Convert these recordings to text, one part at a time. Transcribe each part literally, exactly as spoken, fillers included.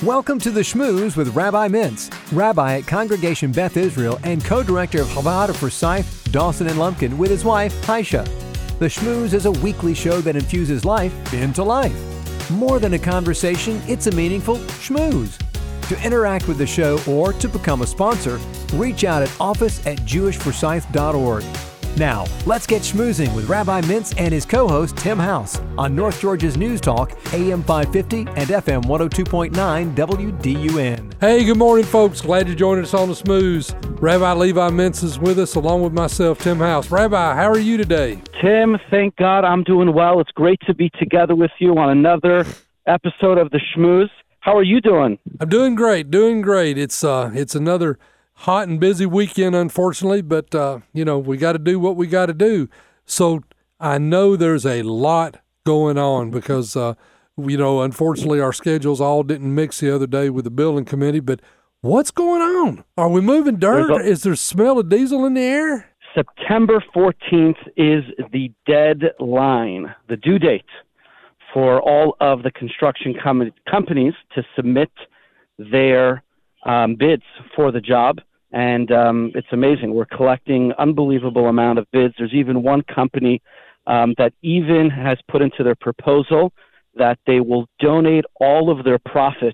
Welcome to the Schmooze with Rabbi Mintz, rabbi at Congregation Beth Israel and co-director of Chabad of Forsyth, Dawson and Lumpkin with his wife, Haisha. The Schmooze is a weekly show that infuses life into life. More than a conversation, it's a meaningful schmooze. To interact with the show or to become a sponsor, reach out at office at jewish forsyth dot org. Now, let's get schmoozing with Rabbi Mintz and his co-host Tim House on North Georgia's News Talk, A M five fifty and F M one oh two point nine W D U N. Hey, good morning, folks. Glad you joined us on the Schmooze. Rabbi Levi Mintz is with us, along with myself, Tim House. Rabbi, how are you today? Tim, thank God I'm doing well. It's great to be together with you on another episode of the Schmooze. How are you doing? I'm doing great, doing great. It's uh, it's another hot and busy weekend, unfortunately, but, uh, you know, we got to do what we got to do. So I know there's a lot going on because, uh, you know, unfortunately our schedules all didn't mix the other day with the building committee, but what's going on? Are we moving dirt? A- Is there smell of diesel in the air? September fourteenth is the deadline, the due date for all of the construction com- companies to submit their um, bids for the job. And um, it's amazing. We're collecting unbelievable amount of bids. There's even one company um, that even has put into their proposal that they will donate all of their profits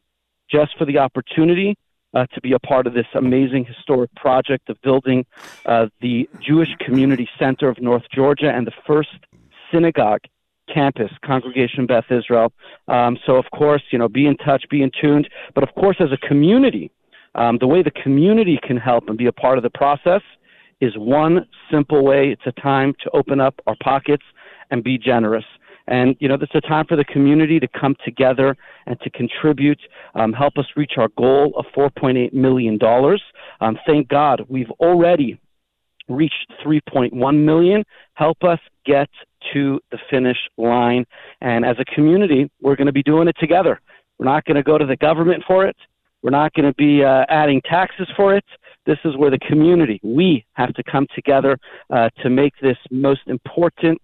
just for the opportunity uh, to be a part of this amazing historic project of building uh, the Jewish Community Center of North Georgia and the first synagogue campus, Congregation Beth Israel. Um, so, of course, you know, be in touch, be in tuned. But, of course, as a community, Um, the way the community can help and be a part of the process is one simple way. It's a time to open up our pockets and be generous. And, you know, it's a time for the community to come together and to contribute, um, help us reach our goal of four point eight million dollars. Um, thank God we've already reached three point one million dollars. Help us get to the finish line. And as a community, we're going to be doing it together. We're not going to go to the government for it. We're not going to be uh, adding taxes for it. This is where the community, we have to come together uh, to make this most important,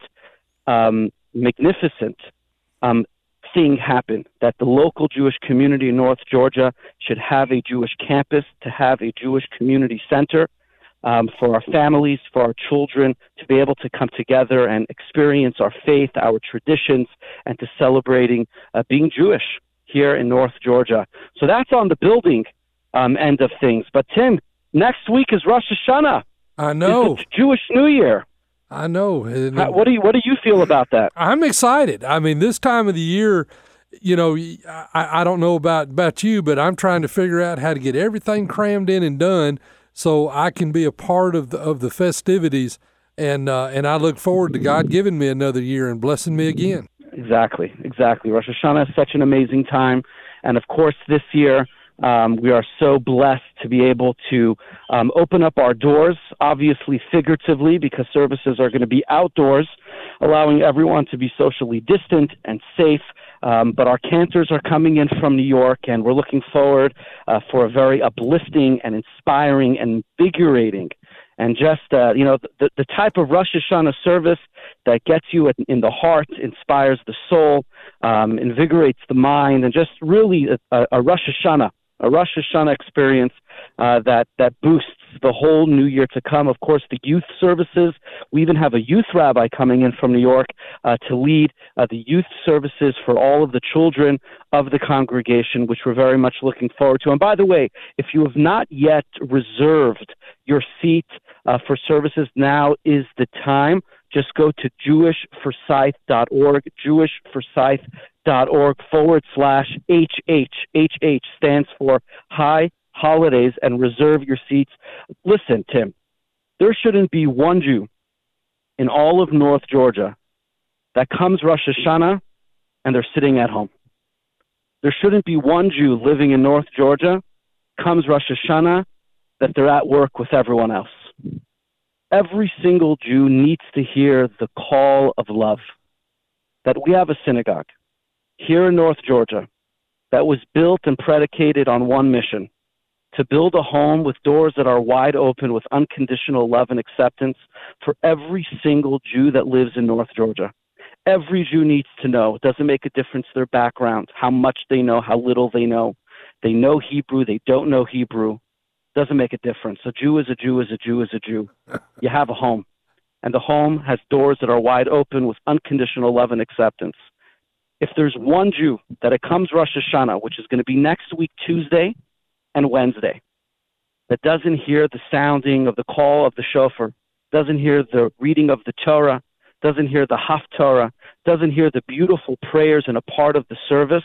um, magnificent um, thing happen, that the local Jewish community in North Georgia should have a Jewish campus, to have a Jewish community center um, for our families, for our children, to be able to come together and experience our faith, our traditions, and to celebrating uh, being Jewish here in North Georgia. So that's on the building um, end of things. But Tim, next week is Rosh Hashanah. I know. It's the Jewish New Year. I know. How, what do you What do you feel about that? I'm excited. I mean, this time of the year, you know, I, I don't know about, about you, but I'm trying to figure out how to get everything crammed in and done so I can be a part of the, of the festivities. And uh, and I look forward to God giving me another year and blessing me again. Exactly, exactly. Rosh Hashanah is such an amazing time. And, of course, this year um, we are so blessed to be able to um, open up our doors, obviously figuratively, because services are going to be outdoors, allowing everyone to be socially distant and safe. Um, but our cantors are coming in from New York, and we're looking forward uh, for a very uplifting and inspiring and invigorating and just, uh, you know, the, the type of Rosh Hashanah service that gets you in the heart, inspires the soul, um, invigorates the mind, and just really a, a Rosh Hashanah, a Rosh Hashanah experience uh, that, that boosts the whole new year to come. Of course, the youth services. We even have a youth rabbi coming in from New York uh, to lead uh, the youth services for all of the children of the congregation, which we're very much looking forward to. And by the way, if you have not yet reserved your seat uh, for services, now is the time. Just go to jewish forsyth dot org, jewish forsyth dot org forward slash HH. H H stands for High Holidays, and reserve your seats. Listen, Tim, there shouldn't be one Jew in all of North Georgia that comes Rosh Hashanah and they're sitting at home. There shouldn't be one Jew living in North Georgia comes Rosh Hashanah that they're at work with everyone else. Every single Jew needs to hear the call of love, that we have a synagogue here in North Georgia that was built and predicated on one mission, to build a home with doors that are wide open with unconditional love and acceptance for every single Jew that lives in North Georgia. Every Jew needs to know. It doesn't make a difference their background, how much they know, how little they know. They know Hebrew, they don't know Hebrew. Doesn't make a difference. A Jew is a Jew is a Jew is a Jew. You have a home. And the home has doors that are wide open with unconditional love and acceptance. If there's one Jew that it comes Rosh Hashanah, which is going to be next week, Tuesday and Wednesday, that doesn't hear the sounding of the call of the shofar, doesn't hear the reading of the Torah, doesn't hear the Haftarah, doesn't hear the beautiful prayers and a part of the service,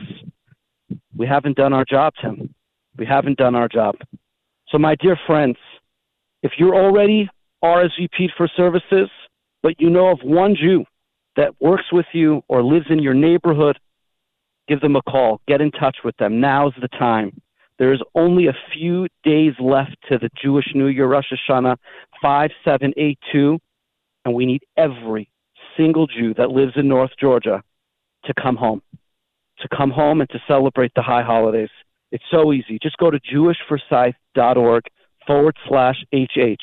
we haven't done our job, Tim. We haven't done our job. So my dear friends, if you're already R S V P'd for services, but you know of one Jew that works with you or lives in your neighborhood, give them a call. Get in touch with them. Now's the time. There's only a few days left to the Jewish New Year, Rosh Hashanah, five seven eight two, and we need every single Jew that lives in North Georgia to come home, to come home and to celebrate the high holidays. It's so easy. Just go to jewishforsyth.org forward slash HH,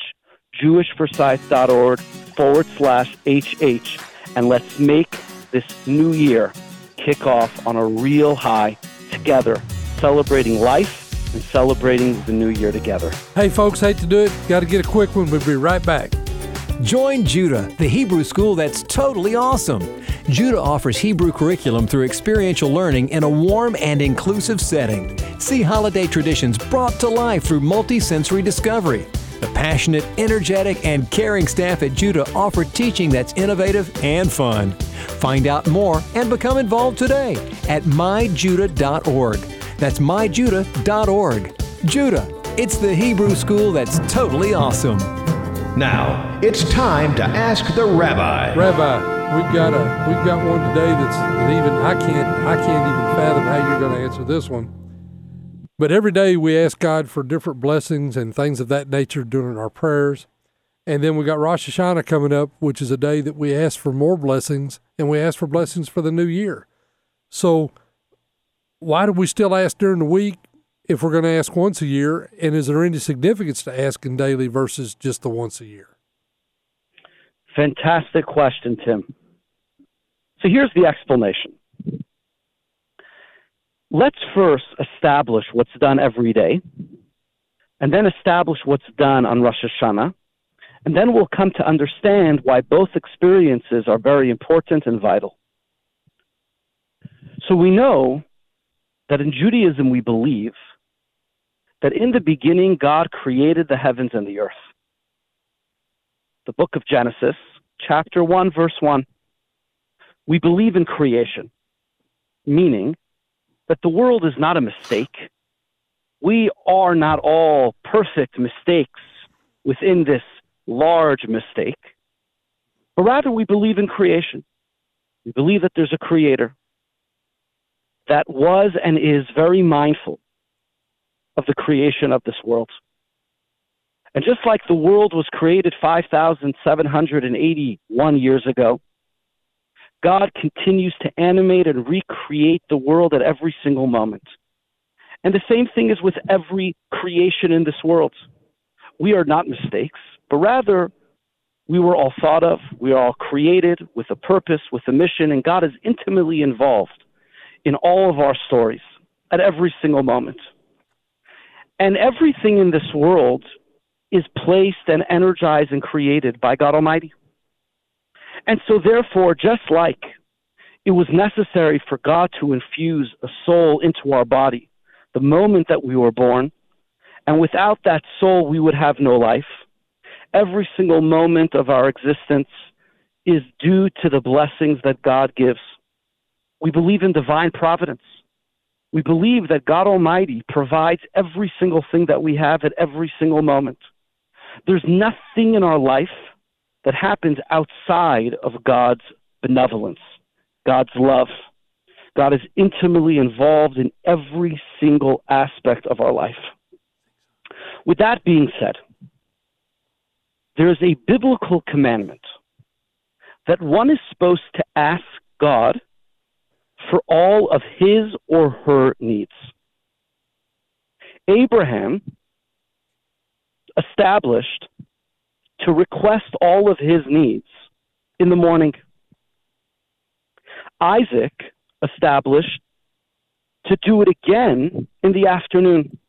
jewishforsyth.org forward slash HH, and let's make this new year kick off on a real high together, celebrating life and celebrating the new year together. Hey, folks, hate to do it. Got to get a quick one. We'll be right back. Join Judah, the Hebrew school that's totally awesome. Judah offers Hebrew curriculum through experiential learning in a warm and inclusive setting. See holiday traditions brought to life through multi-sensory discovery. The passionate, energetic, and caring staff at Judah offer teaching that's innovative and fun. Find out more and become involved today at my judah dot org. That's my judah dot org. Judah, it's the Hebrew school that's totally awesome. Now, it's time to Ask the Rabbi. Rabbi, we've got a we've got one today that's even I can't I can't even fathom how you're going to answer this one. But every day we ask God for different blessings and things of that nature during our prayers. And then we got Rosh Hashanah coming up, which is a day that we ask for more blessings, and we ask for blessings for the new year. So why do we still ask during the week if we're going to ask once a year? And is there any significance to asking daily versus just the once a year? Fantastic question, Tim. So here's the explanation. Let's first establish what's done every day, and then establish what's done on Rosh Hashanah, and then we'll come to understand why both experiences are very important and vital. So we know that in Judaism we believe that in the beginning God created the heavens and the earth. The book of Genesis, chapter one, verse one, we believe in creation, meaning that the world is not a mistake. We are not all perfect mistakes within this large mistake, but rather we believe in creation. We believe that there's a creator that was and is very mindful of the creation of this world. And just like the world was created five thousand seven hundred eighty-one years ago, God continues to animate and recreate the world at every single moment. And the same thing is with every creation in this world. We are not mistakes, but rather we were all thought of, we are all created with a purpose, with a mission, and God is intimately involved in all of our stories at every single moment. And everything in this world is placed and energized and created by God Almighty. And so therefore, just like it was necessary for God to infuse a soul into our body the moment that we were born, and without that soul we would have no life, every single moment of our existence is due to the blessings that God gives. We believe in divine providence. We believe that God Almighty provides every single thing that we have at every single moment. There's nothing in our life that happens outside of God's benevolence, God's love. God is intimately involved in every single aspect of our life. With that being said, there is a biblical commandment that one is supposed to ask God for all of his or her needs. Abraham established to request all of his needs in the morning. Isaac established to do it again in the afternoon.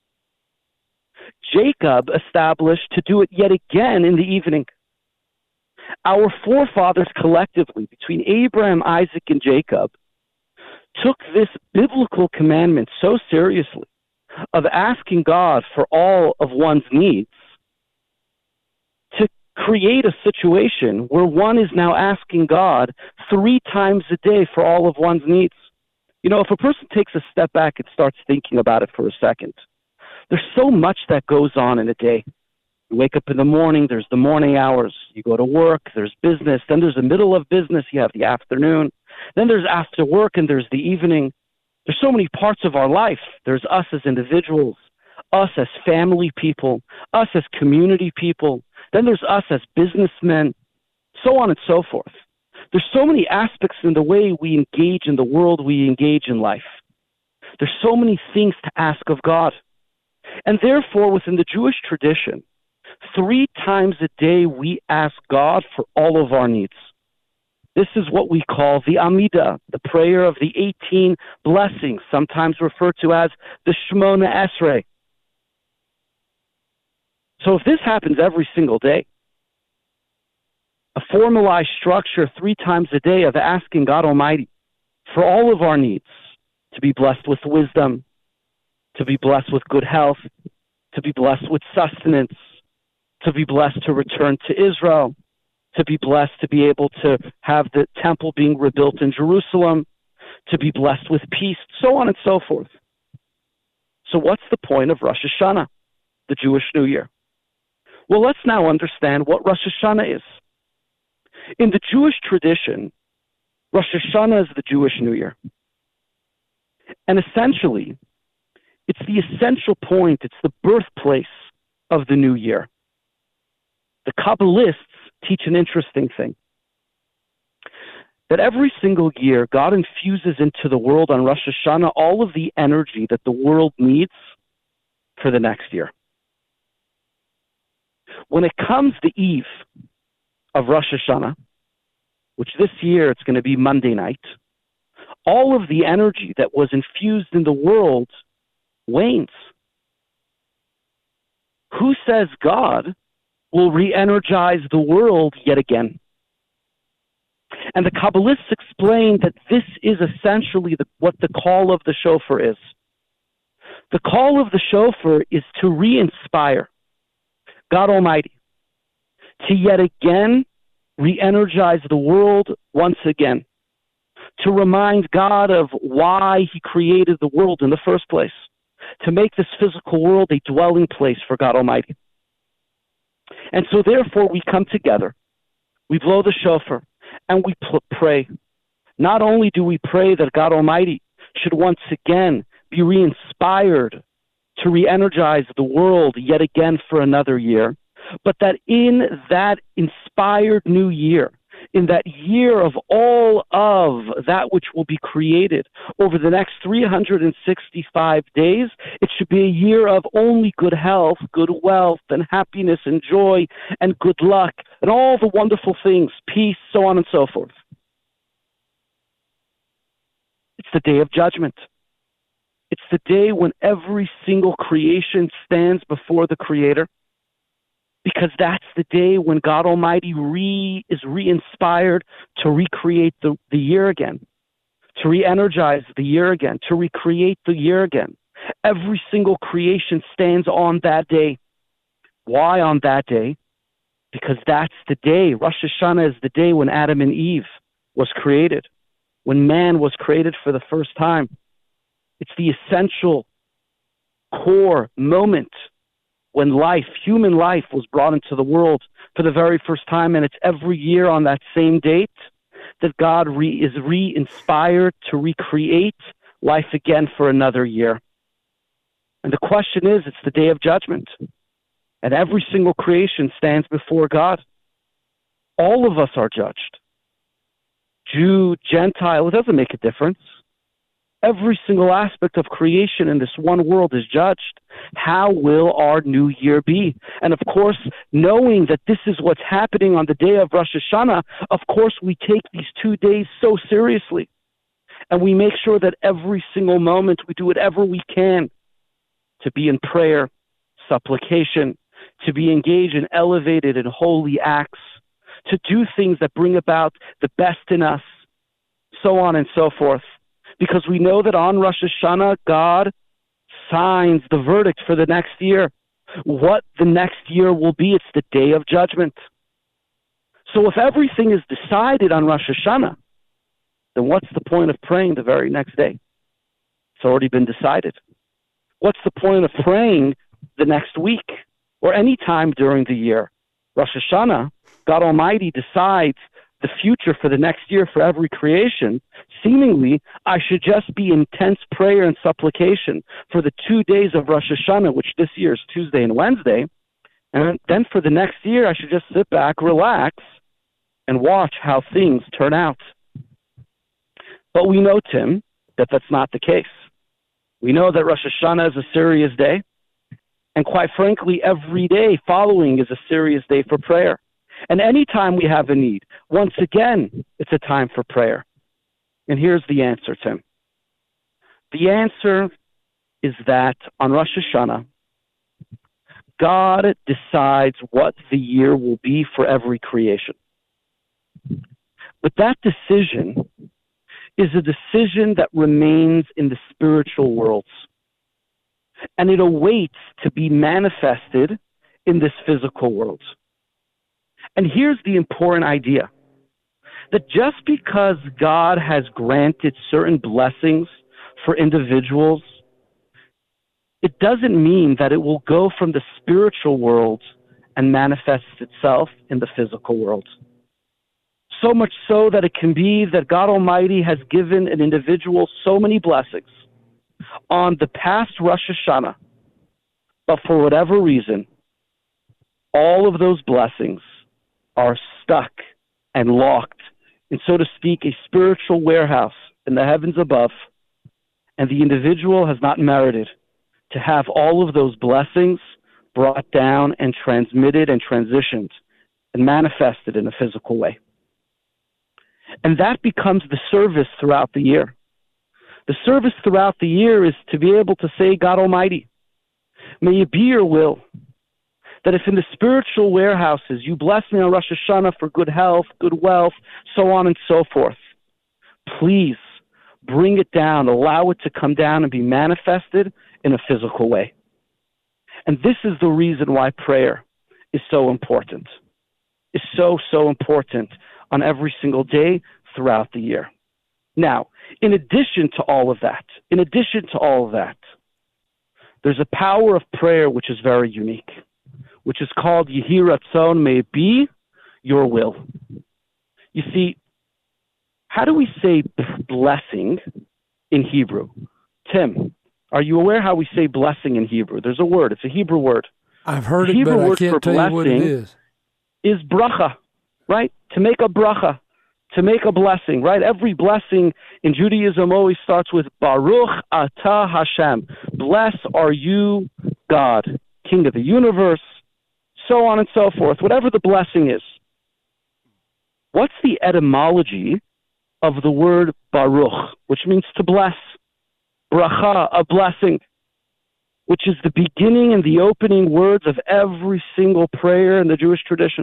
Jacob established to do it yet again in the evening. Our forefathers collectively, between Abraham, Isaac, and Jacob, took this biblical commandment so seriously of asking God for all of one's needs to create a situation where one is now asking God three times a day for all of one's needs. You know, if a person takes a step back and starts thinking about it for a second, there's so much that goes on in a day. You wake up in the morning, there's the morning hours. You go to work, there's business. Then there's the middle of business, you have the afternoon. Then there's after work, and there's the evening. There's so many parts of our life. There's us as individuals, us as family people, us as community people. Then there's us as businessmen, so on and so forth. There's so many aspects in the way we engage in the world, we engage in life. There's so many things to ask of God. And therefore, within the Jewish tradition, three times a day we ask God for all of our needs. This is what we call the Amidah, the prayer of the eighteen blessings, sometimes referred to as the Shemona Esrei. So if this happens every single day, a formalized structure three times a day of asking God Almighty for all of our needs, to be blessed with wisdom, to be blessed with good health, to be blessed with sustenance, to be blessed to return to Israel, to be blessed to be able to have the temple being rebuilt in Jerusalem, to be blessed with peace, so on and so forth. So what's the point of Rosh Hashanah, the Jewish New Year? Well, let's now understand what Rosh Hashanah is. In the Jewish tradition, Rosh Hashanah is the Jewish New Year. And essentially, it's the essential point, it's the birthplace of the new year. The Kabbalists teach an interesting thing. That every single year, God infuses into the world on Rosh Hashanah all of the energy that the world needs for the next year. When it comes the eve of Rosh Hashanah, which this year it's going to be Monday night, all of the energy that was infused in the world wanes. Who says God will re-energize the world yet again? And the Kabbalists explain that this is essentially the, what the call of the shofar is. The call of the shofar is to re-inspire God Almighty to yet again re-energize the world once again, to remind God of why he created the world in the first place, to make this physical world a dwelling place for God Almighty. And so therefore we come together, we blow the shofar, and we pl- pray. Not only do we pray that God Almighty should once again be re-inspired to re-energize the world yet again for another year, but that in that inspired new year, in that year of all of that which will be created over the next three hundred sixty-five days, it should be a year of only good health, good wealth, and happiness, and joy, and good luck, and all the wonderful things, peace, so on and so forth. It's the day of judgment. It's the day when every single creation stands before the Creator, because that's the day when God Almighty re, is re-inspired to recreate the, the year again, to re-energize the year again, to recreate the year again. Every single creation stands on that day. Why on that day? Because that's the day. Rosh Hashanah is the day when Adam and Eve was created, when man was created for the first time. It's the essential core moment when life, human life, was brought into the world for the very first time, and it's every year on that same date that God re- is re-inspired to recreate life again for another year. And the question is, it's the day of judgment, and every single creation stands before God. All of us are judged. Jew, Gentile, it doesn't make a difference. Every single aspect of creation in this one world is judged. How will our new year be? And of course, knowing that this is what's happening on the day of Rosh Hashanah, of course we take these two days so seriously. And we make sure that every single moment we do whatever we can to be in prayer, supplication, to be engaged in elevated and holy acts, to do things that bring about the best in us, so on and so forth. Because we know that on Rosh Hashanah, God signs the verdict for the next year. What the next year will be, it's the day of judgment. So if everything is decided on Rosh Hashanah, then what's the point of praying the very next day? It's already been decided. What's the point of praying the next week or any time during the year? Rosh Hashanah, God Almighty decides the future for the next year for every creation. Seemingly, I should just be in intense prayer and supplication for the two days of Rosh Hashanah, which this year is Tuesday and Wednesday. And then for the next year, I should just sit back, relax, and watch how things turn out. But we know, Tim, that that's not the case. We know that Rosh Hashanah is a serious day. And quite frankly, every day following is a serious day for prayer. And anytime we have a need, once again, it's a time for prayer. And here's the answer, Tim. The answer is that on Rosh Hashanah, God decides what the year will be for every creation. But that decision is a decision that remains in the spiritual worlds. And it awaits to be manifested in this physical world. And here's the important idea, that just because God has granted certain blessings for individuals, it doesn't mean that it will go from the spiritual world and manifest itself in the physical world. So much so that it can be that God Almighty has given an individual so many blessings on the past Rosh Hashanah, but for whatever reason, all of those blessings are stuck and locked in, so to speak, a spiritual warehouse in the heavens above, and the individual has not merited to have all of those blessings brought down and transmitted and transitioned and manifested in a physical way. And that becomes the service throughout the year. The service throughout the year is to be able to say, God Almighty, may it be your will that if in the spiritual warehouses you bless me on Rosh Hashanah for good health, good wealth, so on and so forth, please bring it down, allow it to come down and be manifested in a physical way. And this is the reason why prayer is so important, is so, so important on every single day throughout the year. Now, in addition to all of that, in addition to all of that, there's a power of prayer which is very unique, which is called Yehi Ratzon, may it be your will. You see, how do we say blessing in Hebrew? Tim, are you aware how we say blessing in Hebrew? There's a word. It's a Hebrew word. I've heard the it, Hebrew but I word can't for tell you what it is. Is bracha, right? To make a bracha, to make a blessing, right? Every blessing in Judaism always starts with Baruch Atah Hashem. Bless are you, God, King of the universe, so on and so forth, whatever the blessing is. What's the etymology of the word Baruch, which means to bless? Bracha, a blessing, which is the beginning and the opening words of every single prayer in the Jewish tradition.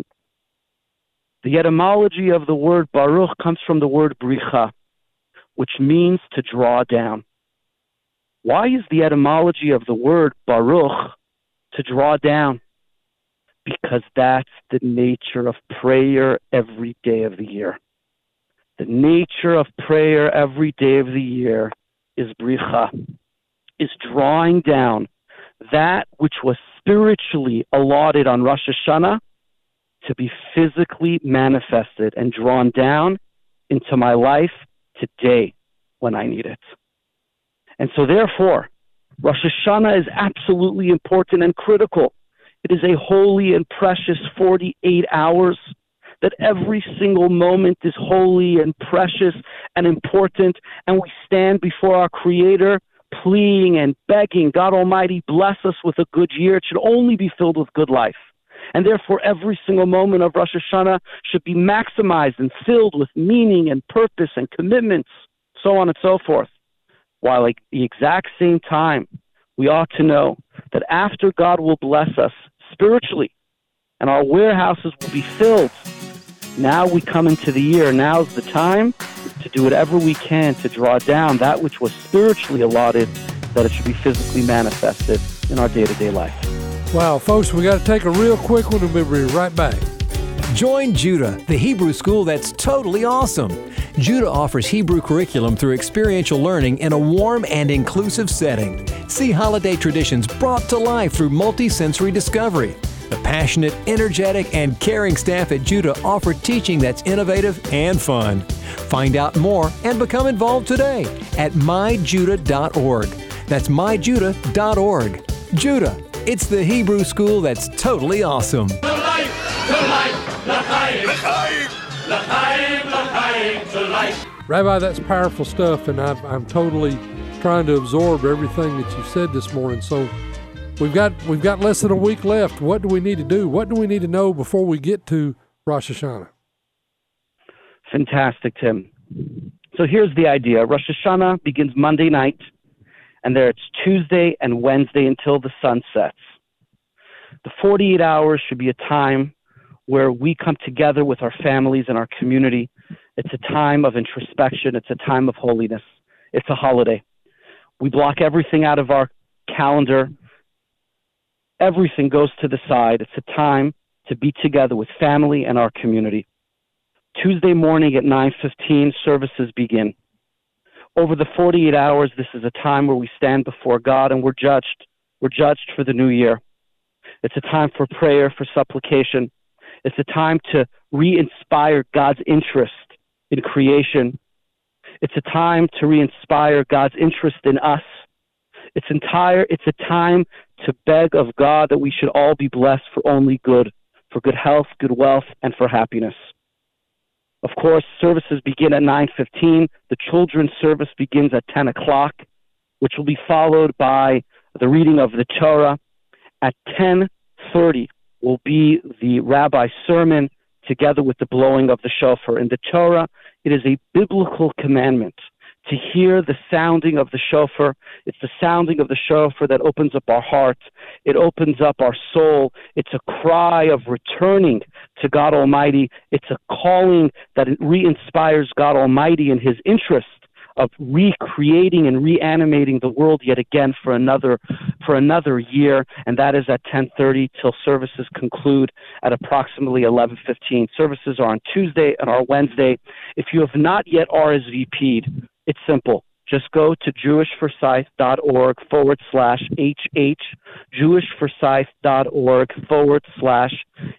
The etymology of the word Baruch comes from the word Bricha, which means to draw down. Why is the etymology of the word Baruch to draw down? Because that's the nature of prayer every day of the year. The nature of prayer every day of the year is Bricha, is drawing down that which was spiritually allotted on Rosh Hashanah to be physically manifested and drawn down into my life today when I need it. And so therefore, Rosh Hashanah is absolutely important and critical. It is a holy and precious forty-eight hours that every single moment is holy and precious and important, and we stand before our Creator pleading and begging, God Almighty, bless us with a good year. It should only be filled with good life. And therefore, every single moment of Rosh Hashanah should be maximized and filled with meaning and purpose and commitments, so on and so forth. While at the exact same time, we ought to know that after God will bless us spiritually and our warehouses will be filled, now we come into the year. Now's the time to do whatever we can to draw down that which was spiritually allotted, that it should be physically manifested in our day-to-day life. Wow, folks, we got to take a real quick one and we'll be right back. Join Judah, the Hebrew school that's totally awesome. Judah offers Hebrew curriculum through experiential learning in a warm and inclusive setting. See holiday traditions brought to life through multi-sensory discovery. The passionate, energetic, and caring staff at Judah offer teaching that's innovative and fun. Find out more and become involved today at my judah dot org. That's my judah dot org. Judah, it's the Hebrew school that's totally awesome. To life, to life, l'chaim, l'chaim, l'chaim, l'chaim, to life. Rabbi, that's powerful stuff, and I'm, I'm totally trying to absorb everything that you said this morning. So we've got we've got less than a week left. What do we need to do? What do we need to know before we get to Rosh Hashanah? Fantastic, Tim. So here's the idea. Rosh Hashanah begins Monday night, and there it's Tuesday and Wednesday until the sun sets. The forty-eight hours should be a time where we come together with our families and our community. It's a time of introspection. It's a time of holiness. It's a holiday. We block everything out of our calendar. Everything goes to the side. It's a time to be together with family and our community. Tuesday morning at nine fifteen, services begin. Over the forty-eight hours, this is a time where we stand before God and we're judged. We're judged for the new year. It's a time for prayer, for supplication. It's a time to re-inspire God's interest in creation. It's a time to re-inspire God's interest in us. It's entire. It's a time to beg of God that we should all be blessed for only good, for good health, good wealth, and for happiness. Of course, services begin at nine fifteen. The children's service begins at ten o'clock, which will be followed by the reading of the Torah. At ten thirty will be the rabbi's sermon together with the blowing of the shofar. In the Torah, it is a biblical commandment to hear the sounding of the shofar. It's the sounding of the shofar that opens up our heart. It opens up our soul. It's a cry of returning to God Almighty. It's a calling that re-inspires God Almighty in His interest of recreating and reanimating the world yet again for another for another year, and that is at ten thirty till services conclude at approximately eleven fifteen. Services are on Tuesday and on Wednesday. If you have not yet R S V P'd, it's simple. Just go to jewishforsyth.org forward slash HH, jewishforsyth.org forward slash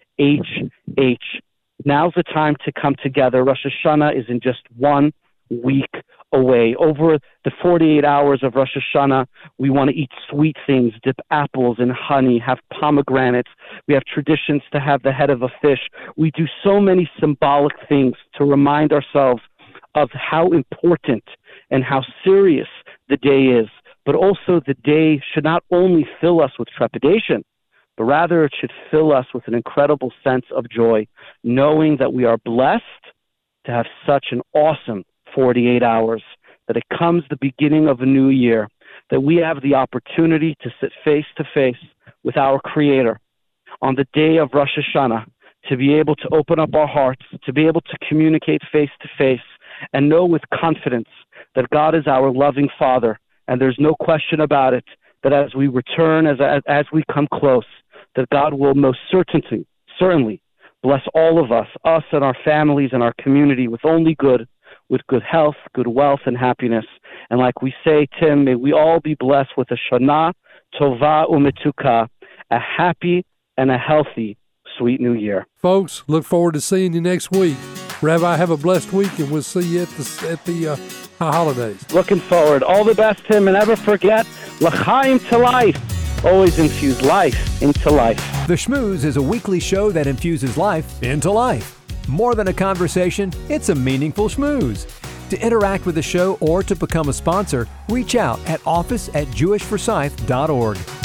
HH. Now's the time to come together. Rosh Hashanah is in just one week away. Over the forty-eight hours of Rosh Hashanah, we want to eat sweet things, dip apples in honey, have pomegranates. We have traditions to have the head of a fish. We do so many symbolic things to remind ourselves of how important and how serious the day is. But also the day should not only fill us with trepidation, but rather it should fill us with an incredible sense of joy, knowing that we are blessed to have such an awesome forty-eight hours, that it comes the beginning of a new year, that we have the opportunity to sit face to face with our Creator on the day of Rosh Hashanah, to be able to open up our hearts, to be able to communicate face to face, and know with confidence that God is our loving Father, and there's no question about it, that as we return, as, as, as we come close, that God will most certainly, certainly bless all of us, us and our families and our community with only good, with good health, good wealth, and happiness. And like we say, Tim, may we all be blessed with a Shana Tova Umetuka, a happy and a healthy, sweet new year. Folks, look forward to seeing you next week. Rabbi, have a blessed week, and we'll see you at the, at the uh, holidays. Looking forward. All the best, Tim, and never forget, l'chaim to life. Always infuse life into life. The Schmooze is a weekly show that infuses life into life. More than a conversation, it's a meaningful schmooze. To interact with the show or to become a sponsor, reach out at office at jewish forsyth dot org.